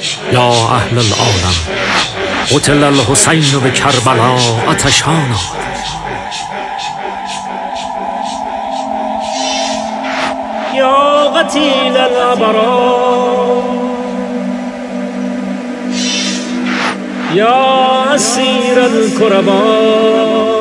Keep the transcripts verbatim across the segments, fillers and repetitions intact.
یا اهل العالم قتل الحسین به کربلا آتشانا. یا قتیل الابرار یا اسیر الکربا.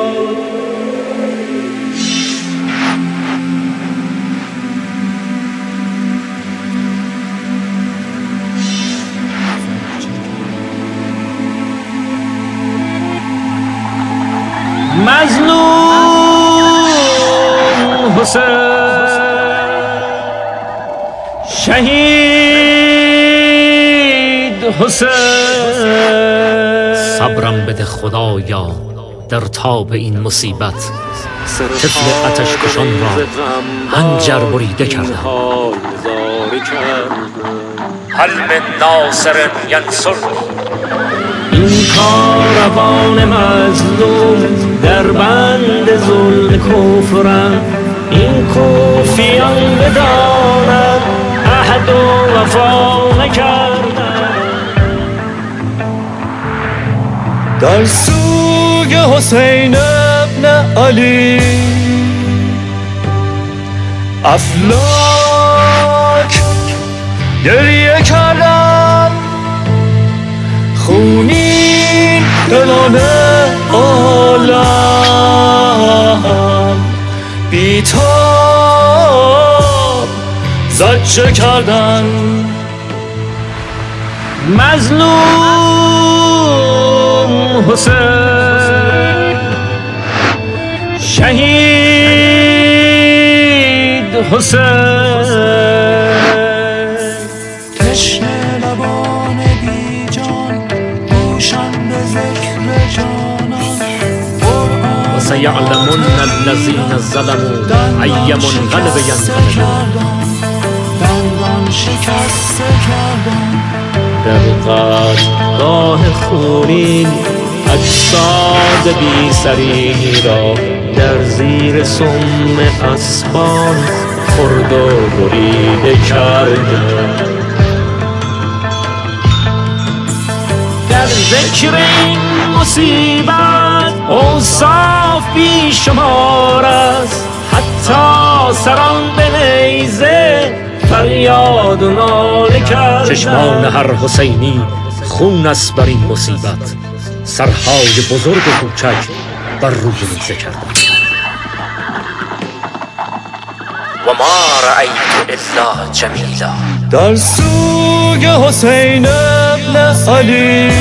مظلوم حسین، شهید حسین. صبرم بده خدایا در تاب این مصیبت، طفل آتش کشان را حنجر بریده کردم. هل من ناصر ینصر. این کاروان مظلوم در بند ظلم کفرم، این کوفیان بدانند عهد و وفا نکردند. در سوگ حسین ابن علی افلاک گریه کردند، خونین دلان عالم بیتاب زجه کردن. مظلوم حسین، شهید حسین. تشنه لبان بی جان روشن به ذکر جانان. وسیعلمن الذین ظلموا ای منقلب ینقلبون. دندان شکسته کردن در قتلگاه خونین اجساد بی سری را در زیر سم اسبان خرد و بریده کردند. در ذکر این مصیبت اوصاف بی شمار است، حتی سران به نیزه فریاد و ناله کرد. چشمان هر حسینی خون است بر این مصیبت، سرهای بزرگ و کوچک بر روی نیزه کردند. و ما رأیت الا جمیلا. در سوگ حسین ابن علی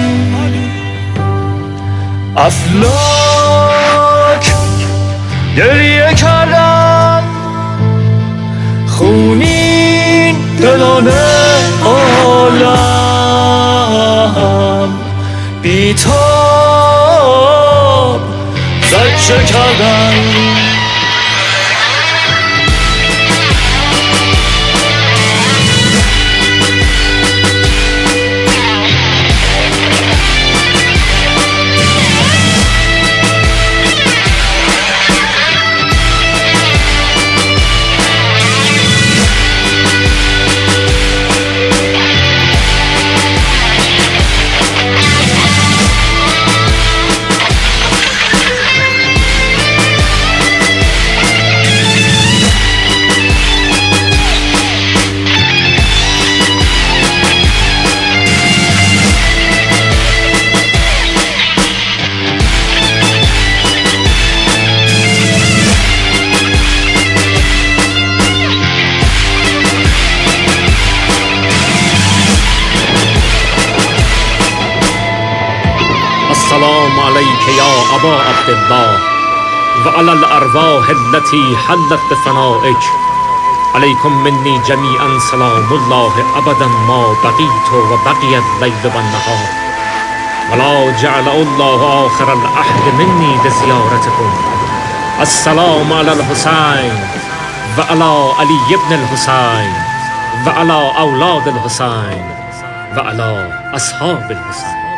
افلاک گریه کردن، خونین دلان عالم بیتاب زجه کردن. السلام علیک یا ابا عبدالله و علی الارواح التي حلت بفنائک. علیکم منی جمیعا سلام الله ابدا ما بقیت و بقی اللیل و النهار، ولا جعل الله آخر العهد منی بزیارتکم. السلام علی الحسین و علی علی ابن الحسین و علی اولاد الحسین و علی اصحاب الحسین.